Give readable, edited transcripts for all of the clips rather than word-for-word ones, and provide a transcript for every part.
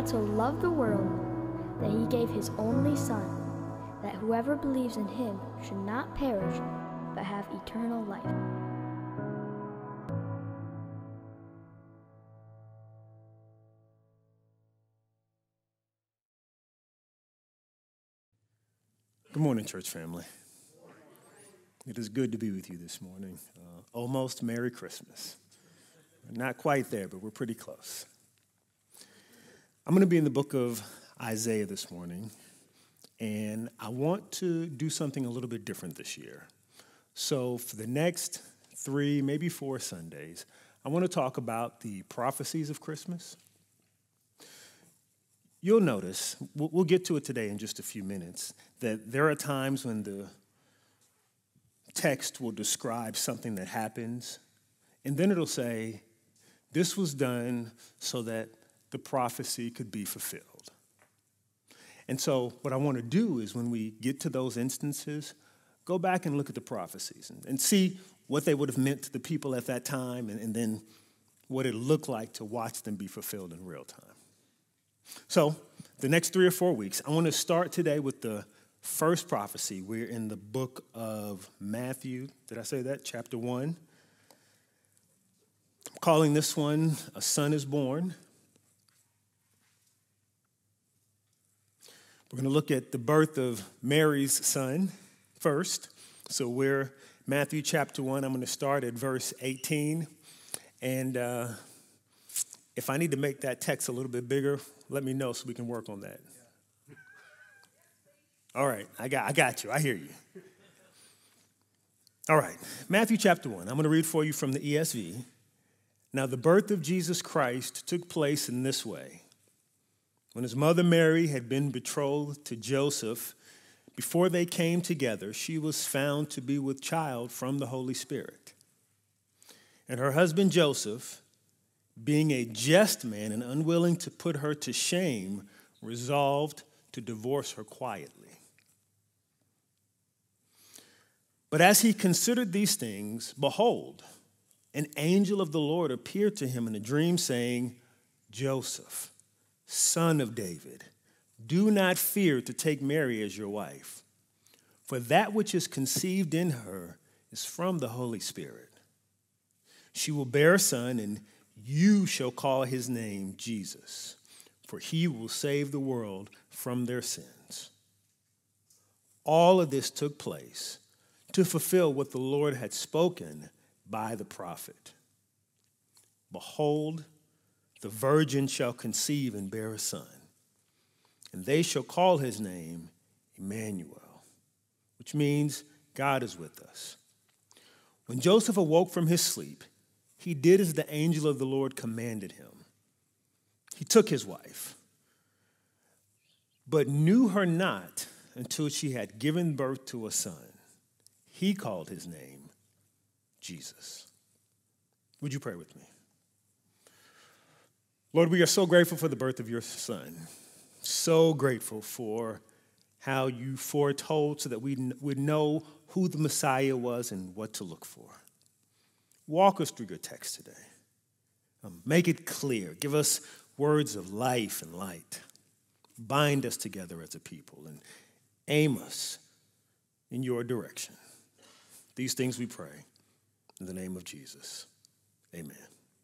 God so loved the world that he gave his only Son, that whoever believes in him should not perish, but have eternal life. Good morning, church family. It is good to be with you this morning. Almost Merry Christmas. We're not quite there, but we're pretty close. I'm going to be in the book of Isaiah this morning, and I want to do something a little bit different this year. So for the next 3, maybe 4 Sundays, I want to talk about the prophecies of Christmas. You'll notice, we'll get to it today in just a few minutes, that there are times when the text will describe something that happens, and then it'll say, this was done so that the prophecy could be fulfilled. And so what I want to do is when we get to those instances, go back and look at the prophecies and see what they would have meant to the people at that time, and then what it looked like to watch them be fulfilled in real time. So the next 3 or 4 weeks, I want to start today with the first prophecy. We're in the book of Matthew. Did I say that? Chapter 1. I'm calling this one, A Son is Born. We're going to look at the birth of Mary's son first. So we're Matthew chapter 1. I'm going to start at verse 18. And if I need to make that text a little bit bigger, let me know so we can work on that. All right, I got you. I hear you. All right, Matthew chapter 1. I'm going to read for you from the ESV. Now, the birth of Jesus Christ took place in this way. When his mother Mary had been betrothed to Joseph, before they came together, she was found to be with child from the Holy Spirit. And her husband Joseph, being a just man and unwilling to put her to shame, resolved to divorce her quietly. But as he considered these things, behold, an angel of the Lord appeared to him in a dream, saying, Joseph, son of David, do not fear to take Mary as your wife, for that which is conceived in her is from the Holy Spirit. She will bear a son, and you shall call his name Jesus, for he will save the world from their sins. All of this took place to fulfill what the Lord had spoken by the prophet. Behold, the virgin shall conceive and bear a son, and they shall call his name Emmanuel, which means God is with us. When Joseph awoke from his sleep, he did as the angel of the Lord commanded him. He took his wife, but knew her not until she had given birth to a son. He called his name Jesus. Would you pray with me? Lord, we are so grateful for the birth of your son. So grateful for how you foretold so that we would know who the Messiah was and what to look for. Walk us through your text today. Make it clear. Give us words of life and light. Bind us together as a people and aim us in your direction. These things we pray in the name of Jesus. Amen.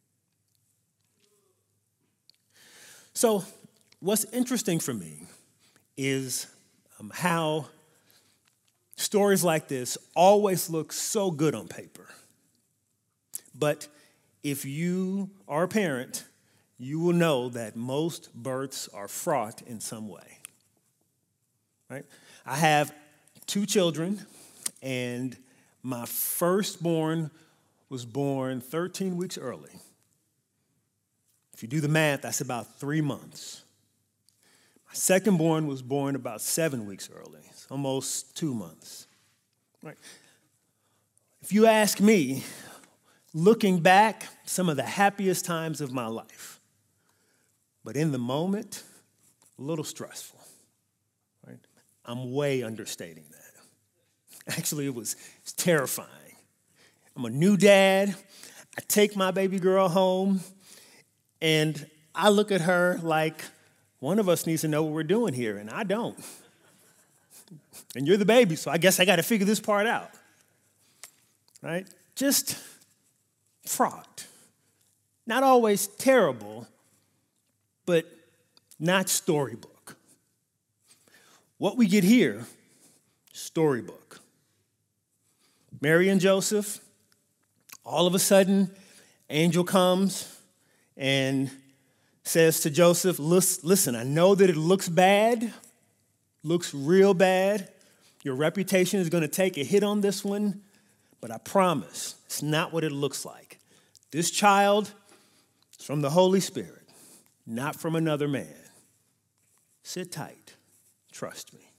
So what's interesting for me is how stories like this always look so good on paper. But if you are a parent, you will know that most births are fraught in some way. Right? I have 2 children, and my firstborn was born 13 weeks early. If you do the math, that's about 3 months. My secondborn was born about 7 weeks early. It's almost 2 months. Right? If you ask me, looking back, some of the happiest times of my life. But in the moment, a little stressful. Right? I'm way understating that. Actually, it was terrifying. I'm a new dad. I take my baby girl home, and I look at her like One of us needs to know what we're doing here, and I don't. And you're the baby, so I guess I got to figure this part out. Right? Just fraught. Not always terrible, but not storybook. What we get here, storybook. Mary and Joseph, all of a sudden, angel comes and says to Joseph, listen, I know that it looks bad, looks real bad. Your reputation is going to take a hit on this one, but I promise it's not what it looks like. This child is from the Holy Spirit, not from another man. Sit tight. Trust me.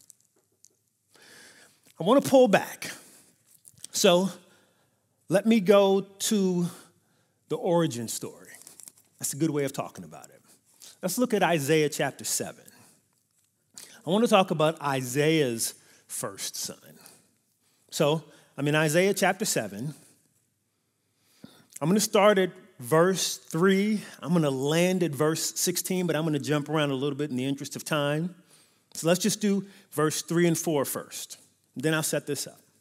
I want to pull back. So let me go to the origin story. That's a good way of talking about it. Let's look at Isaiah chapter 7. I want to talk about Isaiah's first son. So I'm in Isaiah chapter 7. I'm going to start at verse 3. I'm going to land at verse 16, but I'm going to jump around a little bit in the interest of time. So let's just do verse 3 and 4 first. Then I'll set this up.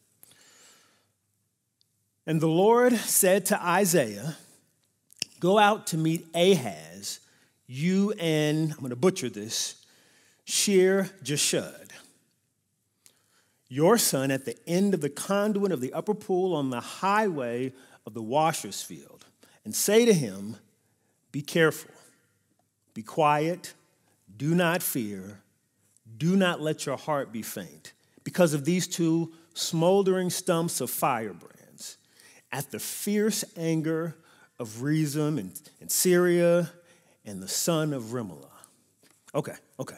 And the Lord said to Isaiah, go out to meet Ahaz, you and, I'm going to butcher this, Shear-Jashub, your son at the end of the conduit of the upper pool on the highway of the washer's field, and say to him, be careful, be quiet, do not fear, do not let your heart be faint, because of these two smoldering stumps of firebrands, at the fierce anger of Rezin and Syria and the son of Remaliah. Okay.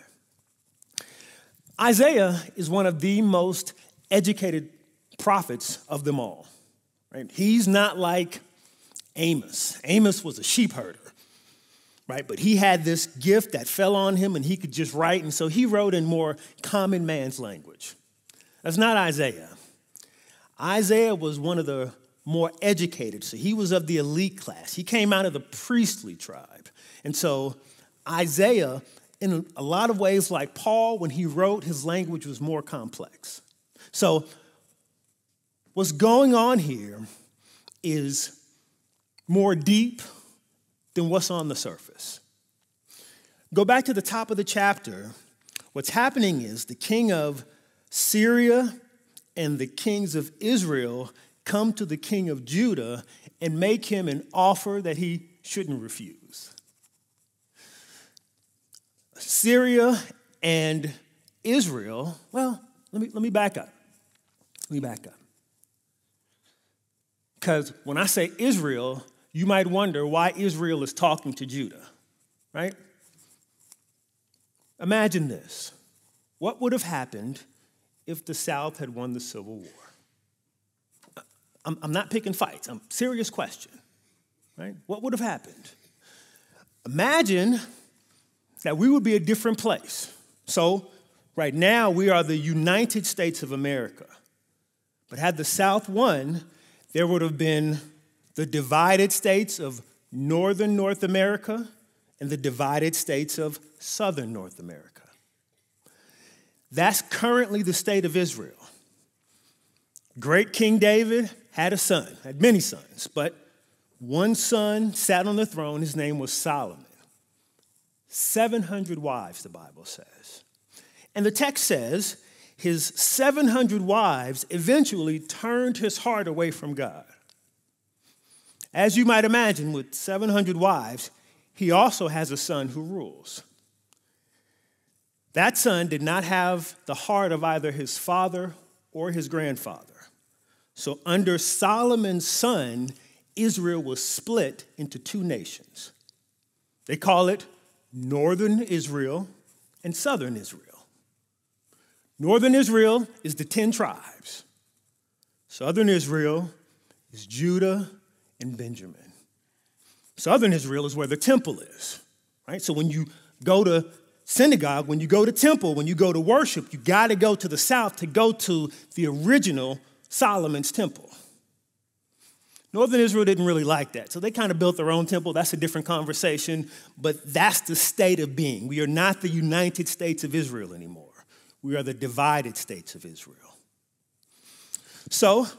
Isaiah is one of the most educated prophets of them all. Right? He's not like Amos. Amos was a sheep herder, right? But he had this gift that fell on him and he could just write, and so he wrote in more common man's language. That's not Isaiah. Isaiah was one of the more educated, so he was of the elite class. He came out of the priestly tribe. And so Isaiah, in a lot of ways like Paul, when he wrote, his language was more complex. So what's going on here is more deep than what's on the surface. Go back to the top of the chapter. What's happening is the king of Syria and the kings of Israel come to the king of Judah and make him an offer that he shouldn't refuse. Syria and Israel, well, let me back up. Because when I say Israel, you might wonder why Israel is talking to Judah, right? Imagine this. What would have happened if the South had won the Civil War? I'm not picking fights. I'm serious question, right? What would have happened? Imagine that we would be a different place. So right now we are the United States of America. But had the South won, there would have been the divided states of northern North America and the divided states of southern North America. That's currently the state of Israel. Great King David had a son, had many sons, but one son sat on the throne. His name was Solomon. 700 wives, the Bible says. And the text says his 700 wives eventually turned his heart away from God. As you might imagine, with 700 wives, he also has a son who rules. That son did not have the heart of either his father or his grandfather. So under Solomon's son, Israel was split into two nations. They call it Northern Israel and Southern Israel. Northern Israel is the 10 tribes. Southern Israel is Judah and Benjamin. Southern Israel is where the temple is, right? So when you go to synagogue, when you go to temple, when you go to worship, you got to go to the south to go to the original Solomon's temple. Northern Israel didn't really like that, so they kind of built their own temple. That's a different conversation, but that's the state of being. We are not the United States of Israel anymore. We are the divided states of Israel. So,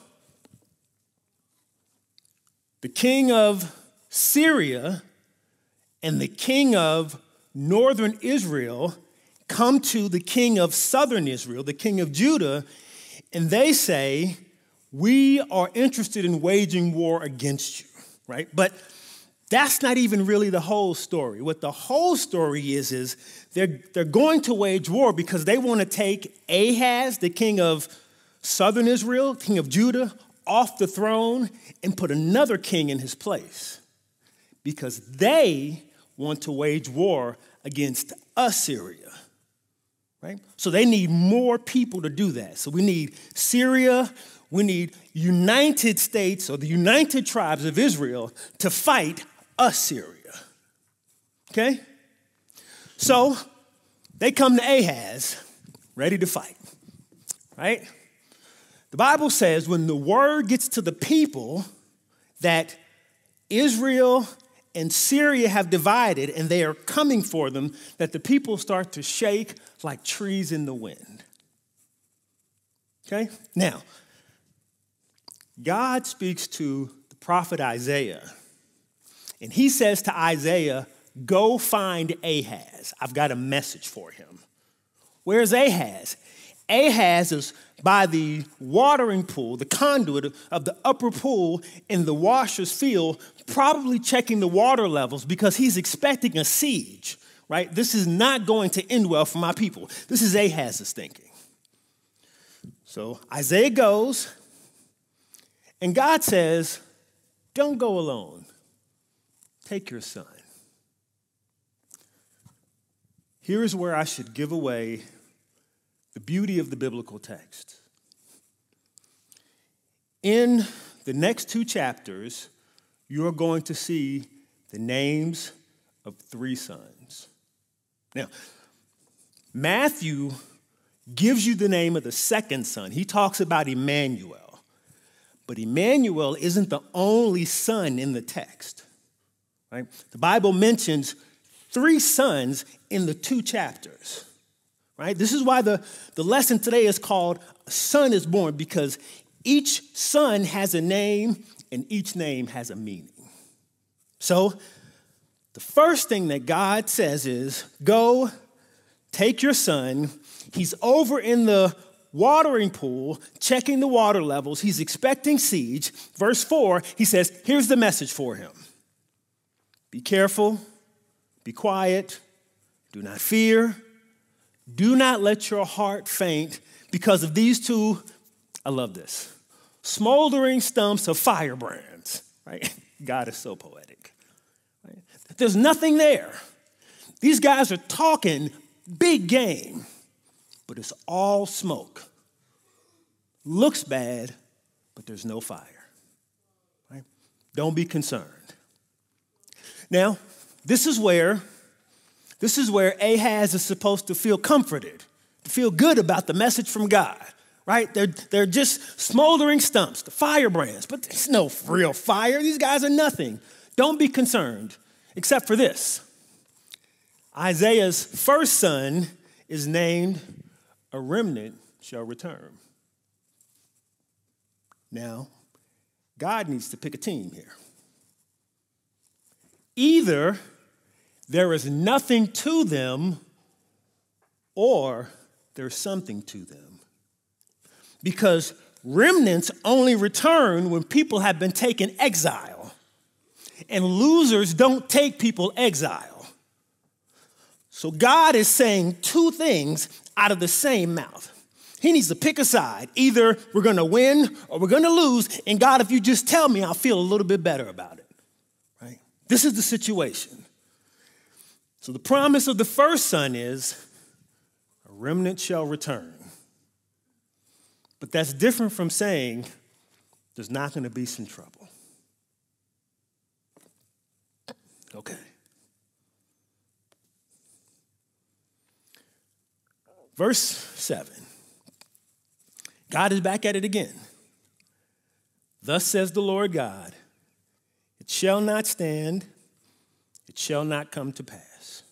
the king of Syria and the king of northern Israel come to the king of southern Israel, the king of Judah, and they say, we are interested in waging war against you, right? But that's not even really the whole story. What the whole story is they're going to wage war because they want to take Ahaz, the king of southern Israel, king of Judah, off the throne and put another king in his place because they want to wage war against Assyria, right? So they need more people to do that. So we need Syria, we need United States or the United Tribes of Israel to fight Assyria, okay? So they come to Ahaz, ready to fight, right? The Bible says when the word gets to the people that Israel and Syria have divided and they are coming for them, that the people start to shake like trees in the wind. Okay? Now, God speaks to the prophet Isaiah, and he says to Isaiah, go find Ahaz. I've got a message for him. Where's Ahaz? Ahaz is by the watering pool, the conduit of the upper pool in the washer's field, probably checking the water levels because he's expecting a siege, right? This is not going to end well for my people. This is Ahaz's thinking. So Isaiah goes, and God says, don't go alone. Take your son. Here is where I should give away the beauty of the biblical text. In the next 2 chapters, you're going to see the names of 3 sons. Now, Matthew gives you the name of the second son. He talks about Emmanuel. But Emmanuel isn't the only son in the text, right? The Bible mentions 3 sons in the 2 chapters. Right? This is why the lesson today is called A Son is Born, because each son has a name and each name has a meaning. So the first thing that God says is, go, take your son. He's over in the watering pool, checking the water levels. He's expecting siege. Verse 4, he says, here's the message for him. Be careful, be quiet, do not fear. Do not let your heart faint because of these 2, I love this, smoldering stumps of firebrands, right? God is so poetic. Right? There's nothing there. These guys are talking big game, but it's all smoke. Looks bad, but there's no fire. Right? Don't be concerned. Now, this is where Ahaz is supposed to feel comforted, to feel good about the message from God, right? They're just smoldering stumps, the firebrands, but there's no real fire. These guys are nothing. Don't be concerned, except for this. Isaiah's first son is named A Remnant Shall Return. Now, God needs to pick a team here. Either there is nothing to them, or there's something to them. Because remnants only return when people have been taken exile. And losers don't take people exile. So God is saying 2 things out of the same mouth. He needs to pick a side. Either we're going to win or we're going to lose. And God, if you just tell me, I'll feel a little bit better about it. Right? This is the situation. So the promise of the first son is a remnant shall return. But that's different from saying there's not going to be some trouble. Okay. Verse 7. God is back at it again. Thus says the Lord God, shall not stand, it shall not come to pass.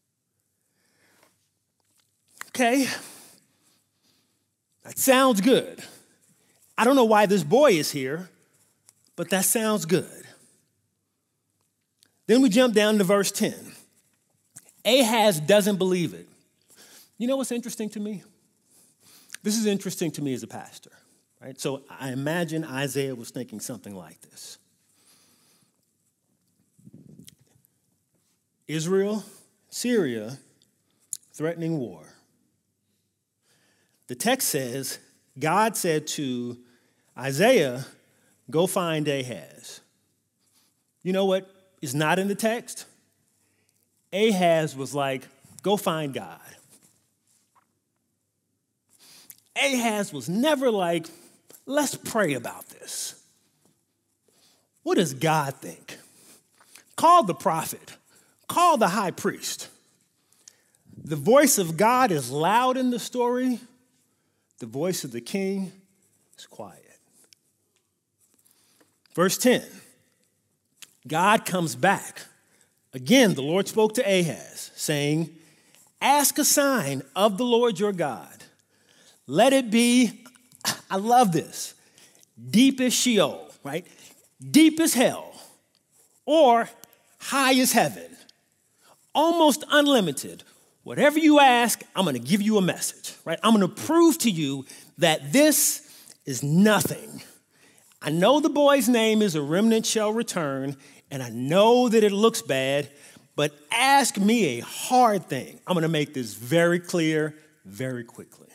Okay, that sounds good. I don't know why this boy is here, but that sounds good. Then we jump down to verse 10. Ahaz doesn't believe it. You know what's interesting to me? This is interesting to me as a pastor, right? So I imagine Isaiah was thinking something like this. Israel, Syria, threatening war. The text says, God said to Isaiah, go find Ahaz. You know what is not in the text? Ahaz was like, go find God. Ahaz was never like, let's pray about this. What does God think? Call the prophet. Call the high priest. The voice of God is loud in the story. The voice of the king is quiet. Verse 10, God comes back. Again, the Lord spoke to Ahaz, saying, ask a sign of the Lord your God. Let it be, I love this, deep as Sheol, right? Deep as hell, or high as heaven, almost unlimited. Whatever you ask, I'm going to give you a message, right? I'm going to prove to you that this is nothing. I know the boy's name is A Remnant Shall Return, and I know that it looks bad, but ask me a hard thing. I'm going to make this very clear very quickly.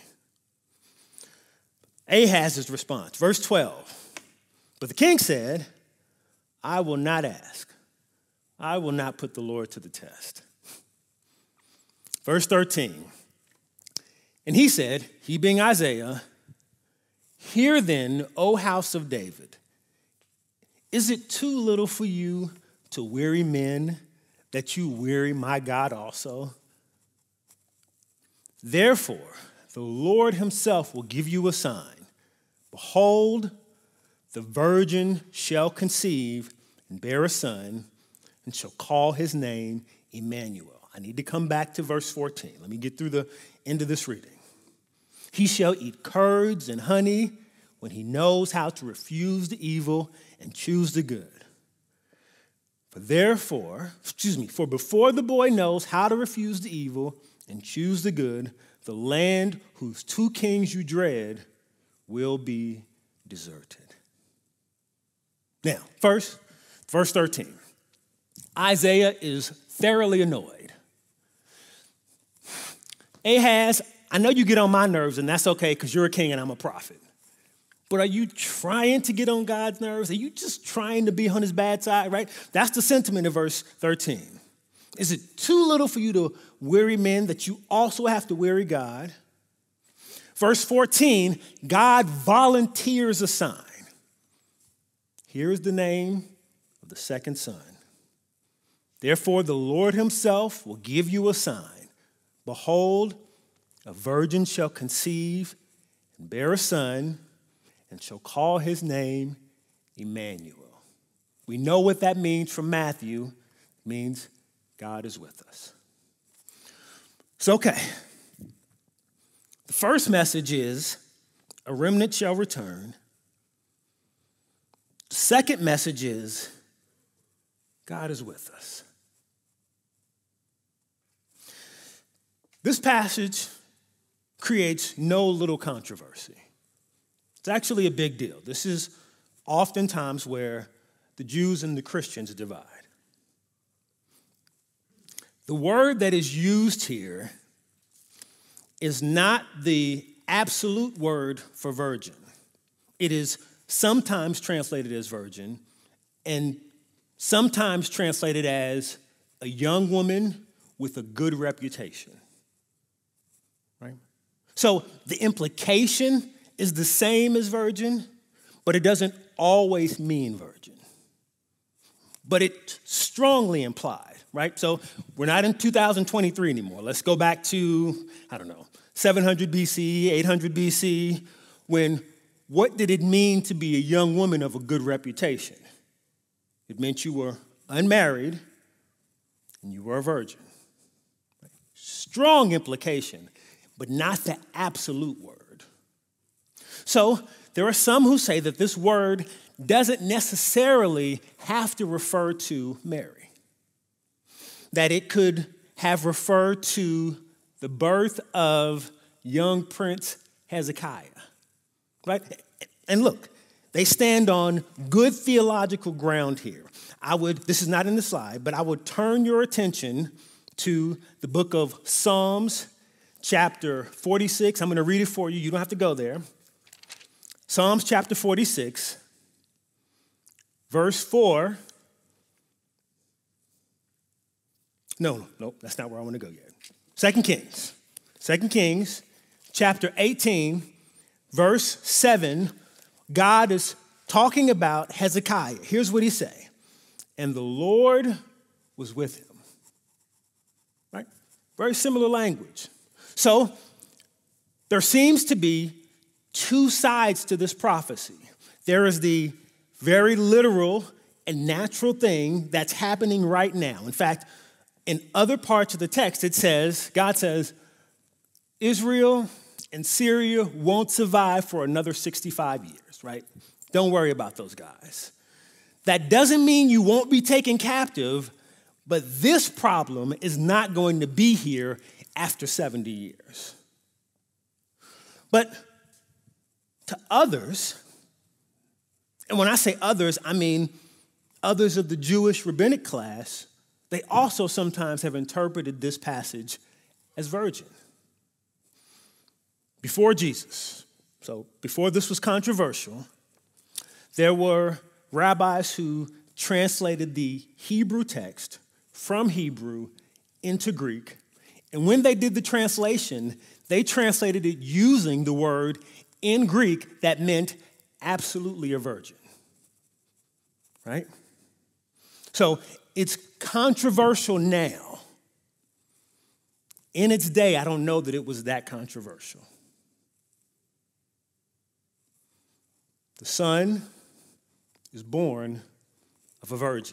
Ahaz's response, verse 12. But the king said, I will not ask. I will not put the Lord to the test. Verse 13. And he said, he being Isaiah, hear then, O house of David, is it too little for you to weary men that you weary my God also? Therefore, the Lord himself will give you a sign. Behold, the virgin shall conceive and bear a son and shall call his name Emmanuel. I need to come back to verse 14. Let me get through the end of this reading. He shall eat curds and honey when he knows how to refuse the evil and choose the good. For before the boy knows how to refuse the evil and choose the good, the land whose two kings you dread will be deserted. Now, first, verse 13. Isaiah is thoroughly annoyed. Ahaz, I know you get on my nerves, and that's okay because you're a king and I'm a prophet. But are you trying to get on God's nerves? Are you just trying to be on his bad side, right? That's the sentiment of verse 13. Is it too little for you to weary men that you also have to weary God? Verse 14, God volunteers a sign. Here is the name of the second son. Therefore, the Lord himself will give you a sign. Behold, a virgin shall conceive and bear a son and shall call his name Emmanuel. We know what that means from Matthew. It means God is with us. So, okay. The first message is a remnant shall return. The second message is God is with us. This passage creates no little controversy. It's actually a big deal. This is oftentimes where the Jews and the Christians divide. The word that is used here is not the absolute word for virgin. It is sometimes translated as virgin and sometimes translated as a young woman with a good reputation. Right? So the implication is the same as virgin, but it doesn't always mean virgin. But it's strongly implied, right? So we're not in 2023 anymore. Let's go back to, 700 BC, 800 BC, when what did it mean to be a young woman of a good reputation? It meant you were unmarried and you were a virgin. Strong implication, but not the absolute word. So there are some who say that this word doesn't necessarily have to refer to Mary, that it could have referred to the birth of young Prince Hezekiah, right? And look, they stand on good theological ground here. This is not in the slide, but I would turn your attention to the book of Psalms, chapter 46. I'm going to read it for you. You don't have to go there. Psalms chapter 46, verse 4. No, that's not where I want to go yet. 2 Kings, chapter 18, verse 7. God is talking about Hezekiah. Here's what he say. And the Lord was with him. Right? Very similar language. So there seems to be two sides to this prophecy. There is the very literal and natural thing that's happening right now. In fact, in other parts of the text, God says, Israel and Syria won't survive for another 65 years, right? Don't worry about those guys. That doesn't mean you won't be taken captive, but this problem is not going to be here after 70 years. But to others, and when I say others, I mean others of the Jewish rabbinic class, they also sometimes have interpreted this passage as virgin. Before Jesus, so before this was controversial, there were rabbis who translated the Hebrew text from Hebrew into Greek. And when they did the translation, they translated it using the word in Greek that meant absolutely a virgin. Right? So it's controversial now. In its day, I don't know that it was that controversial. The Son is born of a virgin.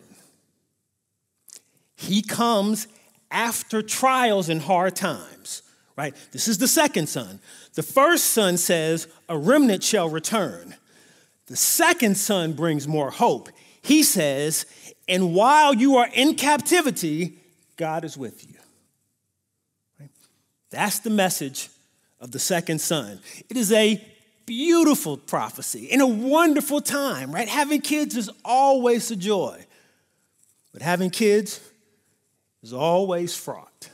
He comes after trials and hard times, right? This is the second son. The first son says, a remnant shall return. The second son brings more hope. He says, and while you are in captivity, God is with you. Right? That's the message of the second son. It is a beautiful prophecy and a wonderful time, right? Having kids is always a joy, but having kids is always fraught.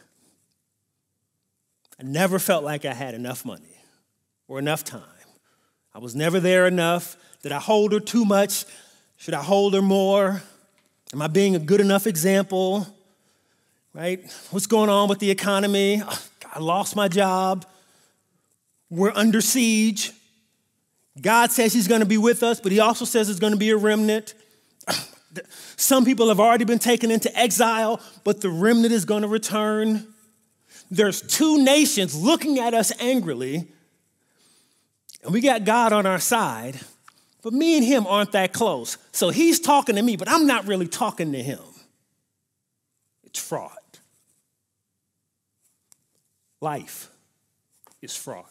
I never felt like I had enough money or enough time. I was never there enough. Did I hold her too much? Should I hold her more? Am I being a good enough example? Right? What's going on with the economy? I lost my job. We're under siege. God says he's going to be with us, but he also says there's going to be a remnant. Some people have already been taken into exile, but the remnant is going to return. There's two nations looking at us angrily, and we got God on our side, but me and him aren't that close. So he's talking to me, but I'm not really talking to him. It's fraught. Life is fraught.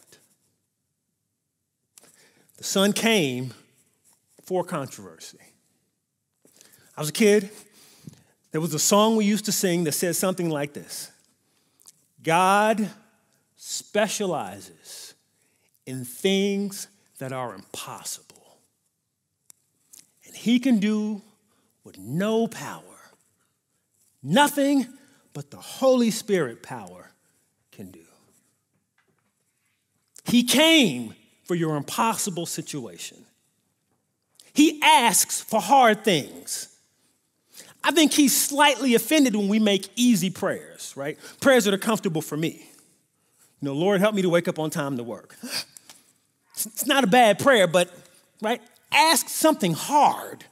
The son came for controversy. I was a kid. There was a song we used to sing that said something like this. God specializes in things that are impossible. And he can do what no power, nothing but the Holy Spirit power can do. He came for your impossible situation. He asks for hard things. I think he's slightly offended when we make easy prayers, right? Prayers that are comfortable for me. You know, Lord, help me to wake up on time to work. It's not a bad prayer, but, right? Ask something hard.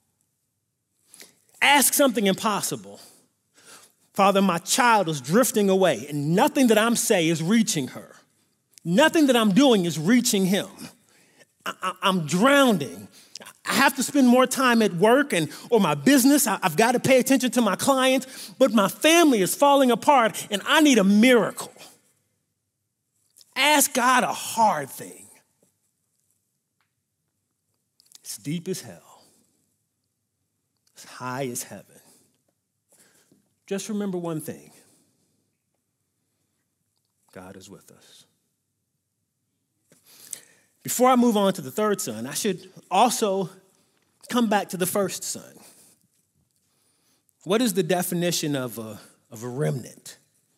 Ask something impossible. Father, my child is drifting away, and nothing that I'm saying is reaching her. Nothing that I'm doing is reaching him. I'm drowning. I have to spend more time at work or my business. I've got to pay attention to my clients, but my family is falling apart and I need a miracle. Ask God a hard thing. It's deep as hell. It's high as heaven. Just remember one thing. God is with us. Before I move on to the third son, I should also come back to the first son. What is the definition of a remnant?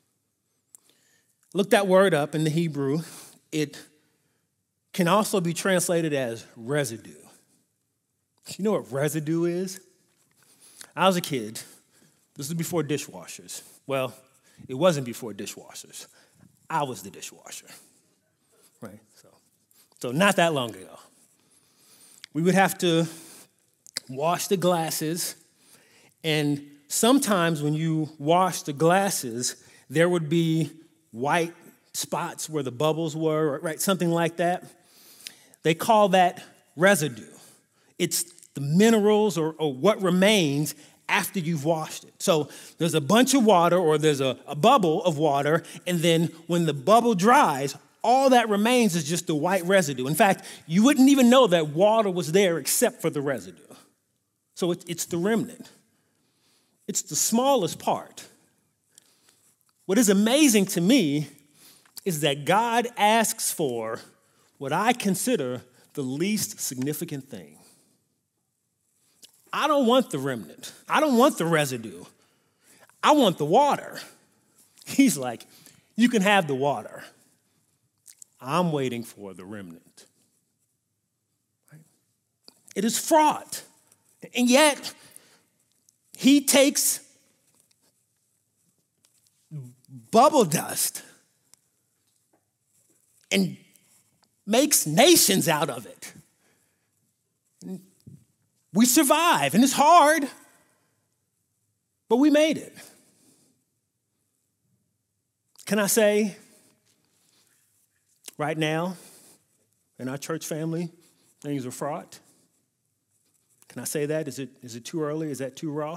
Look that word up in the Hebrew. It can also be translated as residue. You know what residue is? I was a kid. This was before dishwashers. Well, it wasn't before dishwashers. I was the dishwasher, right? So not that long ago. We would have to wash the glasses, and sometimes when you wash the glasses, there would be white spots where the bubbles were, right? Something like that. They call that residue. It's the minerals or what remains after you've washed it. So there's a bunch of water or there's a bubble of water, and then when the bubble dries, all that remains is just the white residue. In fact, you wouldn't even know that water was there except for the residue. So it's the remnant. It's the smallest part. What is amazing to me is that God asks for what I consider the least significant thing. I don't want the remnant. I don't want the residue. I want the water. He's like, you can have the water. I'm waiting for the remnant. Right? It is fraught. And yet, he takes bubble dust and makes nations out of it. We survive, and it's hard, but we made it. Can I say, right now, in our church family, things are fraught? Can I say that? Is it too early? Is that too raw?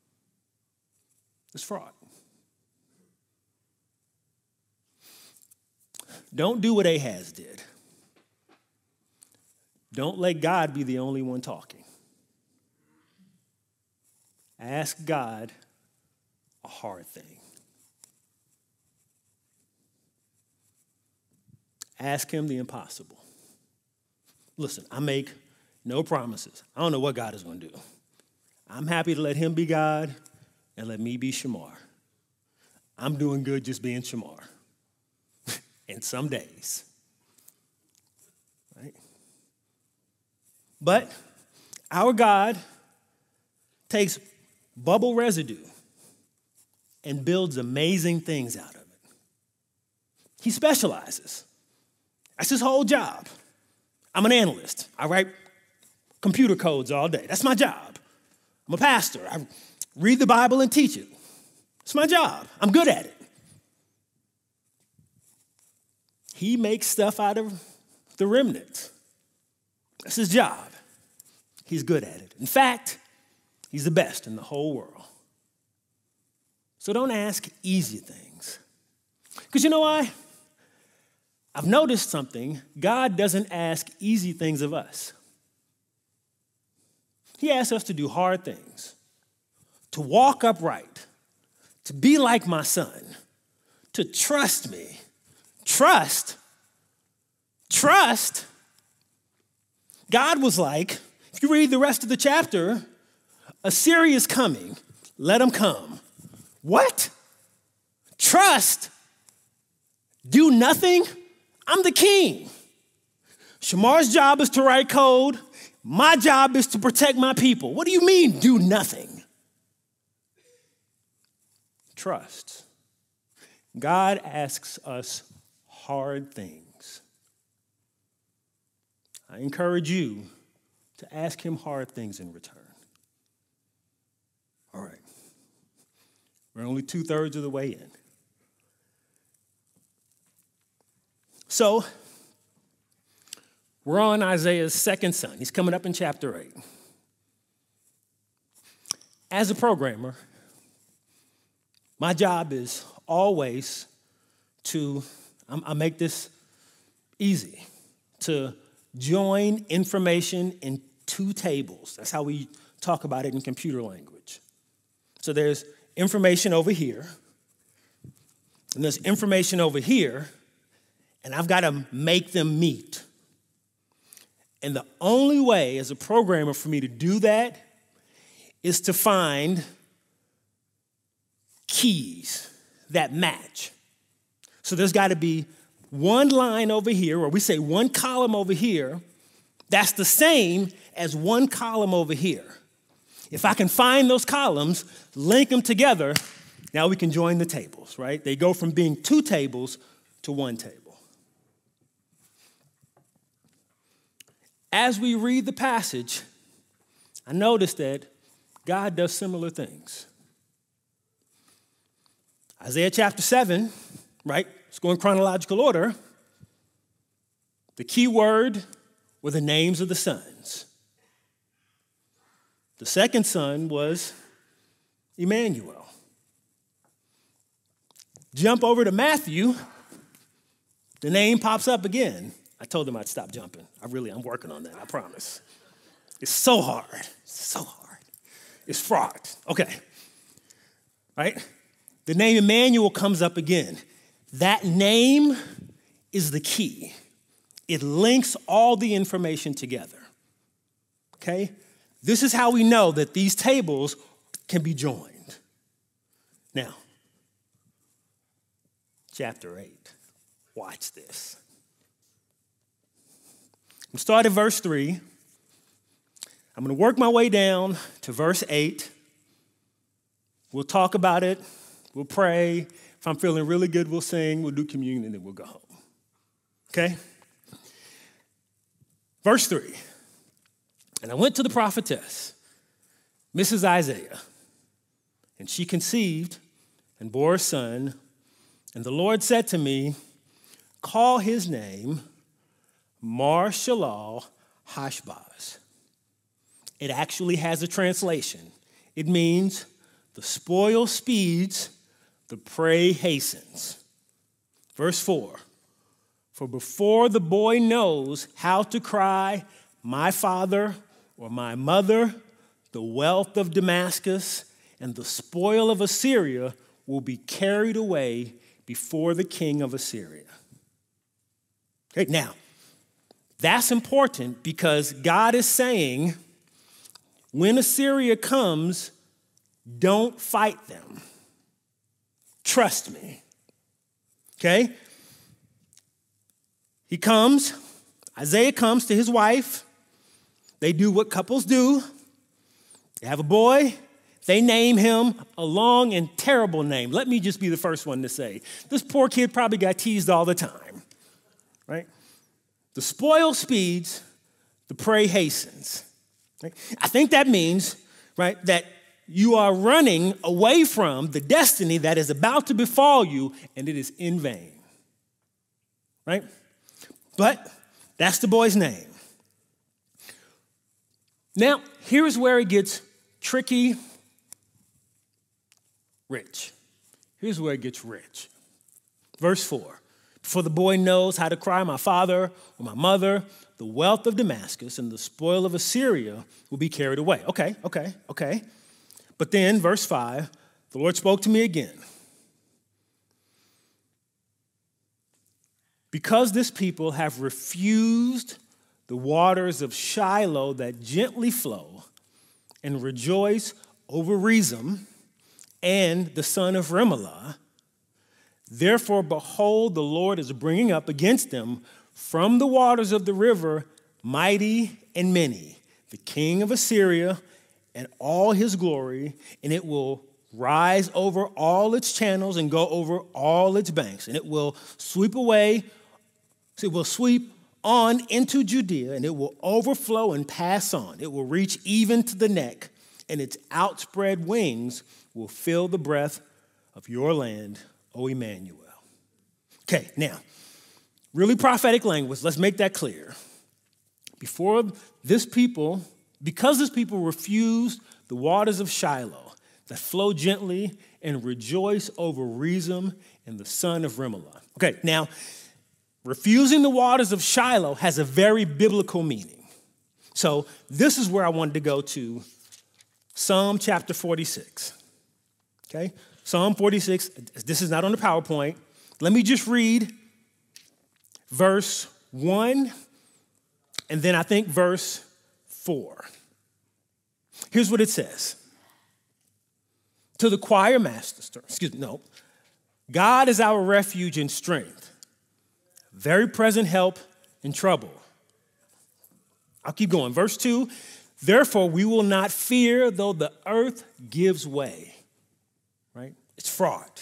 It's fraught. Don't do what Ahaz did. Don't let God be the only one talking. Ask God a hard thing. Ask him the impossible. Listen, I make no promises. I don't know what God is going to do. I'm happy to let him be God and let me be Shamar. I'm doing good just being Shamar. And some days. Right? But our God takes bubble residue and builds amazing things out of it. He specializes. That's his whole job. I'm an analyst. I write computer codes all day. That's my job. I'm a pastor. I read the Bible and teach it. It's my job. I'm good at it. He makes stuff out of the remnant. That's his job. He's good at it. In fact, he's the best in the whole world. So don't ask easy things. Because you know why? I've noticed something. God doesn't ask easy things of us. He asks us to do hard things, to walk upright, to be like my son, to trust me. Trust. God was like, if you read the rest of the chapter, Assyria is coming. Let them come. What? Trust? Do nothing? I'm the king. Shamar's job is to write code. My job is to protect my people. What do you mean, do nothing? Trust. God asks us hard things. I encourage you to ask him hard things in return. All right. We're only 2/3 of the way in. So, We're on Isaiah's second son. He's coming up in chapter 8. As a programmer, my job is always I make this easy, to join information in two tables. That's how we talk about it in computer language. So there's information over here, and there's information over here, and I've got to make them meet. And the only way as a programmer for me to do that is to find keys that match. So there's got to be one line over here, or we say one column over here, that's the same as one column over here. If I can find those columns, link them together, now we can join the tables, right? They go from being two tables to one table. As we read the passage, I noticed that God does similar things. Isaiah chapter 7, right? Let's go in chronological order. The key word were the names of the sons. The second son was Emmanuel. Jump over to Matthew, the name pops up again. I told him I'd stop jumping. I'm working on that, I promise. It's so hard. It's fraught. Okay. Right? The name Emmanuel comes up again. That name is the key. It links all the information together. Okay? This is how we know that these tables can be joined. Now, chapter 8. Watch this. We'll start at verse 3. I'm going to work my way down to verse 8. We'll talk about it. We'll pray. If I'm feeling really good, we'll sing. We'll do communion, and then we'll go home. Okay? Verse 3. And I went to the prophetess, Mrs. Isaiah, and she conceived and bore a son. And the Lord said to me, call his name Mar-Shalal-Hash-Baz. It actually has a translation. It means the spoil speeds, the prey hastens. Verse 4, for before the boy knows how to cry, my father or my mother, the wealth of Damascus and the spoil of Assyria will be carried away before the king of Assyria. Okay, now, that's important because God is saying, when Assyria comes, don't fight them. Trust me. Okay? Isaiah comes to his wife. They do what couples do. They have a boy. They name him a long and terrible name. Let me just be the first one to say, this poor kid probably got teased all the time, right? The spoil speeds, the prey hastens. Right? I think that means, right, that you are running away from the destiny that is about to befall you, and it is in vain. Right? But that's the boy's name. Now, here's where it gets tricky, rich. Here's where it gets rich. Verse 4. For the boy knows how to cry, my father or my mother, the wealth of Damascus and the spoil of Assyria will be carried away. Okay. But then, verse 5, the Lord spoke to me again. Because this people have refused the waters of Shiloh that gently flow and rejoice over Rezim and the son of Remelah, therefore, behold, the Lord is bringing up against them from the waters of the river mighty and many, the king of Assyria and all his glory, and it will rise over all its channels and go over all its banks, and it will sweep on into Judea, and it will overflow and pass on. It will reach even to the neck, and its outspread wings will fill the breadth of your land, O Emmanuel. Okay, now, really prophetic language. Let's make that clear. because this people refused the waters of Shiloh that flow gently and rejoice over Rezin and the son of Remaliah. Okay, now, refusing the waters of Shiloh has a very biblical meaning. So this is where I wanted to go to Psalm chapter 46. Okay, Psalm 46, this is not on the PowerPoint. Let me just read verse 1 and then I think verse 4. Here's what it says. To the choir master, God is our refuge and strength, very present help in trouble. I'll keep going. Verse 2, therefore we will not fear though the earth gives way, right? It's fraught.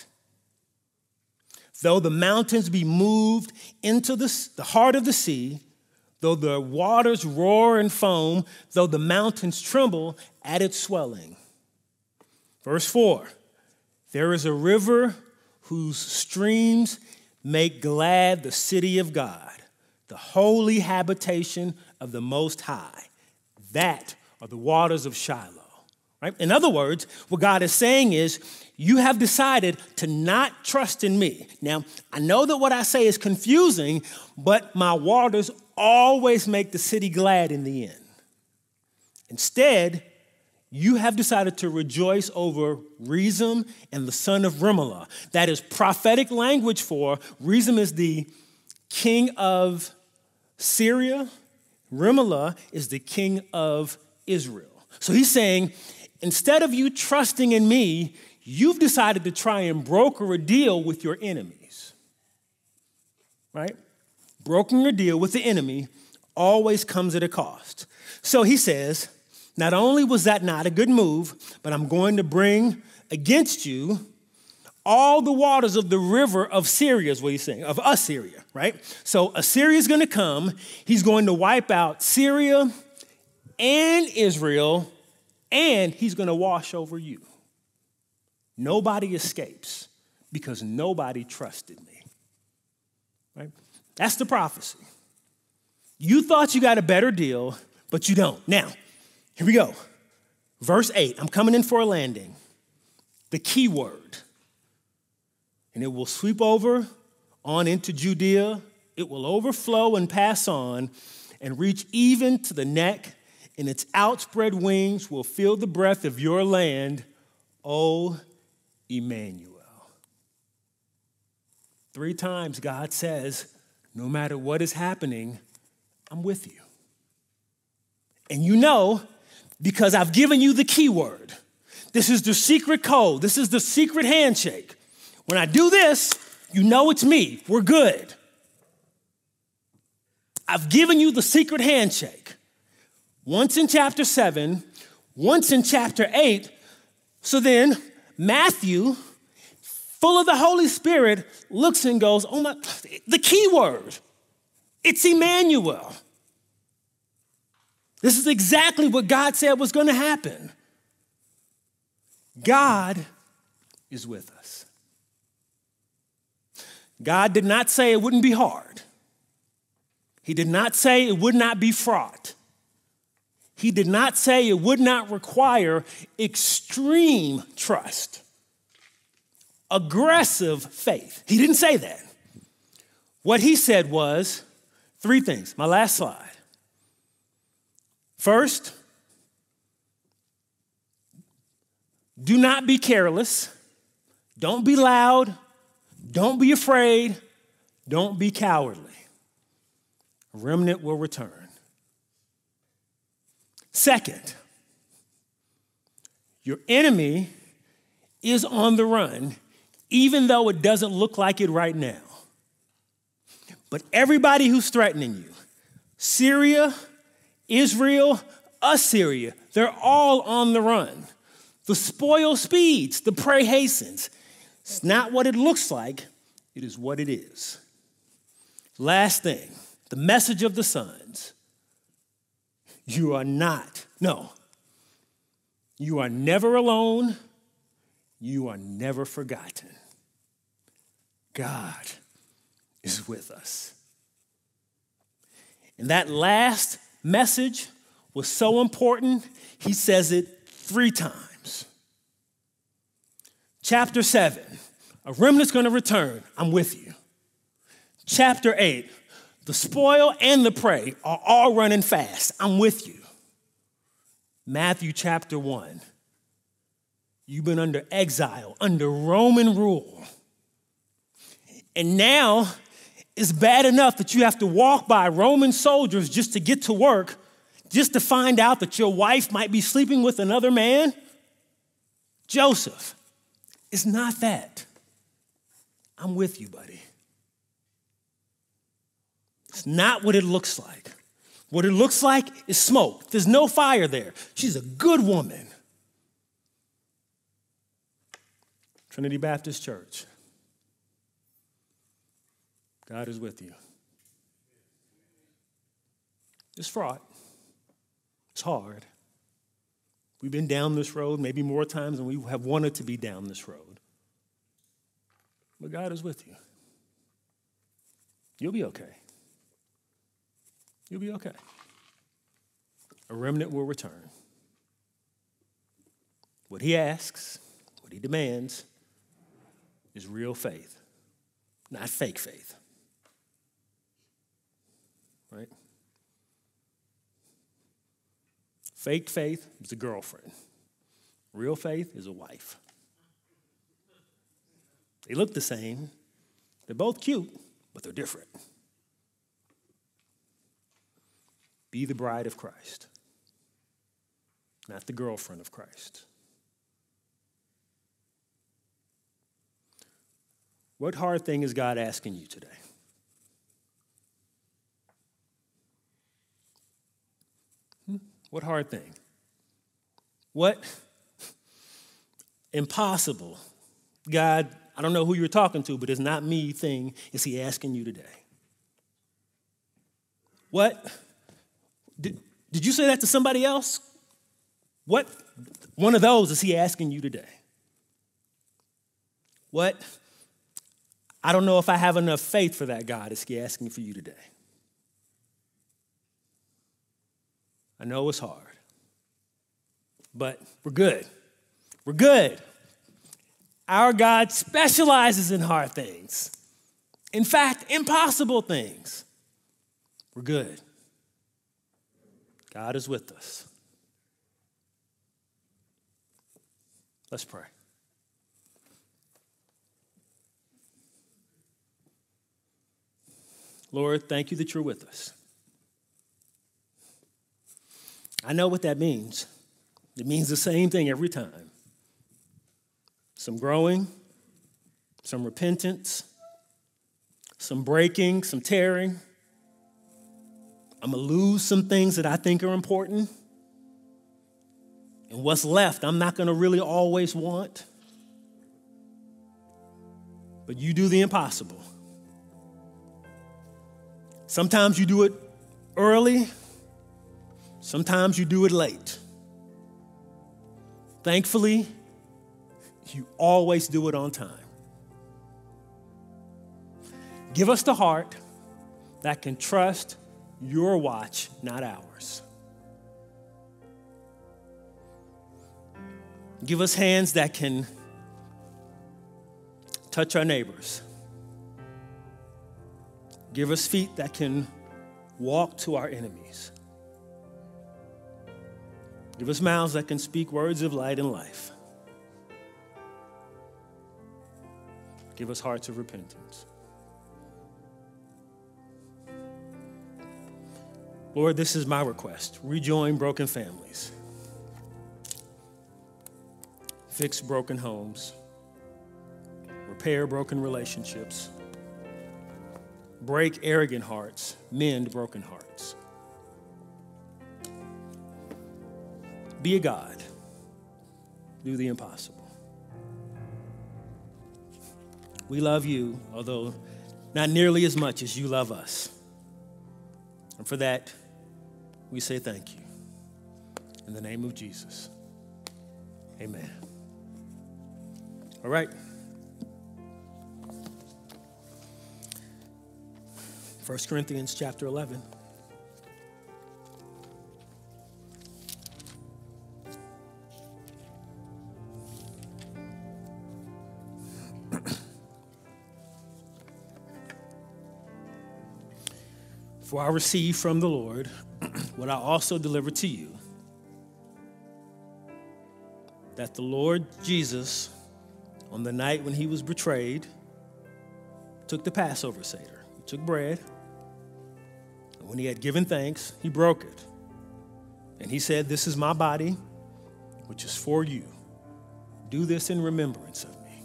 Though the mountains be moved into the heart of the sea, though the waters roar and foam, though the mountains tremble at its swelling. Verse 4, there is a river whose streams make glad the city of God, the holy habitation of the Most High. That are the waters of Shiloh. Right? In other words, what God is saying is, you have decided to not trust in me. Now, I know that what I say is confusing, but my waters always make the city glad in the end. Instead, you have decided to rejoice over Rezin and the son of Remaliah. That is prophetic language for Rezin is the king of Syria. Remaliah is the king of Israel. So he's saying, instead of you trusting in me, you've decided to try and broker a deal with your enemies. Right? Brokering a deal with the enemy always comes at a cost. So he says, not only was that not a good move, but I'm going to bring against you all the waters of the river of Syria, is what he's saying, of Assyria, right? So Assyria is going to come. He's going to wipe out Syria and Israel, and he's going to wash over you. Nobody escapes because nobody trusted me, right? That's the prophecy. You thought you got a better deal, but you don't. Now, here we go. Verse 8, I'm coming in for a landing. The key word. And it will sweep over on into Judea. It will overflow and pass on and reach even to the neck, and its outspread wings will fill the breadth of your land, O Emmanuel. 3 times God says, no matter what is happening, I'm with you. And you know, because I've given you the key word. This is the secret code. This is the secret handshake. When I do this, you know it's me. We're good. I've given you the secret handshake. Once in chapter 7, once in chapter 8. So then Matthew, full of the Holy Spirit, looks and goes, oh my, the key word. It's Emmanuel. This is exactly what God said was going to happen. God is with us. God did not say it wouldn't be hard. He did not say it would not be fraught. He did not say it would not require extreme trust, aggressive faith. He didn't say that. What he said was 3 things. My last slide. First, do not be careless. Don't be loud. Don't be afraid. Don't be cowardly. A remnant will return. Second, your enemy is on the run, even though it doesn't look like it right now. But everybody who's threatening you, Syria, Israel, Assyria, they're all on the run. The spoil speeds, the prey hastens. It's not what it looks like, it is what it is. Last thing, the message of the sons. You are never alone. You are never forgotten. God is with us. And that last message was so important, he says it 3 times. Chapter 7, a remnant's going to return. I'm with you. Chapter 8, the spoil and the prey are all running fast. I'm with you. Matthew chapter 1, you've been under exile, under Roman rule. And now it's bad enough that you have to walk by Roman soldiers just to get to work, just to find out that your wife might be sleeping with another man. Joseph, it's not that. I'm with you, buddy. It's not what it looks like. What it looks like is smoke. There's no fire there. She's a good woman. Trinity Baptist Church, God is with you. It's fraught. It's hard. We've been down this road maybe more times than we have wanted to be down this road. But God is with you. You'll be okay. You'll be okay. A remnant will return. What he asks, what he demands, is real faith, not fake faith. Right? Fake faith is a girlfriend. Real faith is a wife. They look the same. They're both cute, but they're different. Be the bride of Christ, not the girlfriend of Christ. What hard thing is God asking you today? What hard thing? What impossible, God, I don't know who you're talking to, but it's not me thing is he asking you today? What? Did you say that to somebody else? What one of those is he asking you today? What? I don't know if I have enough faith for that, God, is he asking for you today? I know it's hard, but we're good. We're good. Our God specializes in hard things. In fact, impossible things. We're good. God is with us. Let's pray. Lord, thank you that you're with us. I know what that means. It means the same thing every time. Some growing, some repentance, some breaking, some tearing. I'm going to lose some things that I think are important. And what's left, I'm not going to really always want. But you do the impossible. Sometimes you do it early. Sometimes you do it late. Thankfully, you always do it on time. Give us the heart that can trust your watch, not ours. Give us hands that can touch our neighbors. Give us feet that can walk to our enemies. Give us mouths that can speak words of light and life. Give us hearts of repentance. Lord, this is my request. Rejoin broken families. Fix broken homes. Repair broken relationships. Break arrogant hearts. Mend broken hearts. Be a God. Do the impossible. We love you, although not nearly as much as you love us. And for that, we say thank you. In the name of Jesus, amen. All right. 1 Corinthians chapter 11. For I received from the Lord what I also delivered to you, that the Lord Jesus, on the night when he was betrayed, took the Passover Seder. He took bread, and when he had given thanks, he broke it. And he said, "This is my body, which is for you. Do this in remembrance of me."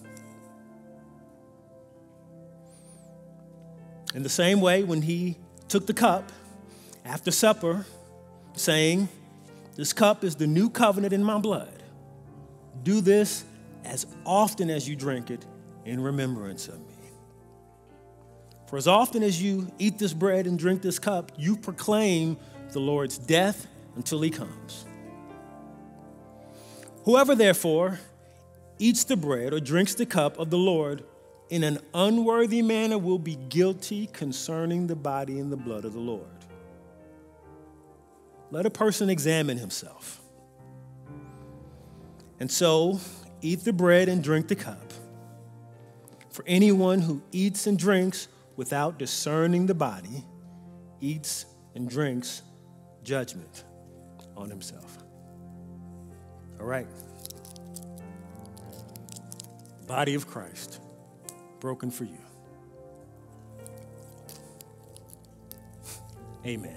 In the same way, when he took the cup after supper, saying, "This cup is the new covenant in my blood. Do this as often as you drink it in remembrance of me. For as often as you eat this bread and drink this cup, you proclaim the Lord's death until he comes. Whoever therefore eats the bread or drinks the cup of the Lord in an unworthy manner will be guilty concerning the body and the blood of the Lord. Let a person examine himself. And so eat the bread and drink the cup. For anyone who eats and drinks without discerning the body eats and drinks judgment on himself." All right. Body of Christ, broken for you. Amen.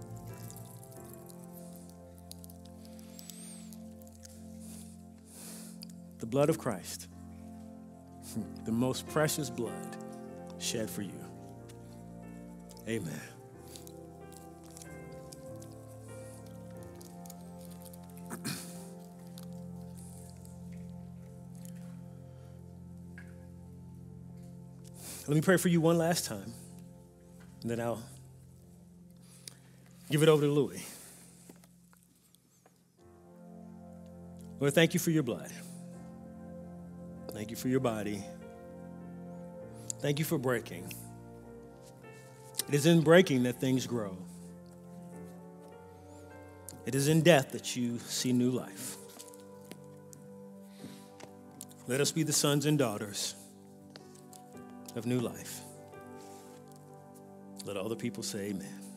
The blood of Christ, the most precious blood shed for you. Amen. Let me pray for you one last time, and then I'll give it over to Louis. Lord, thank you for your blood. Thank you for your body. Thank you for breaking. It is in breaking that things grow. It is in death that you see new life. Let us be the sons and daughters of new life. Let all the people say amen.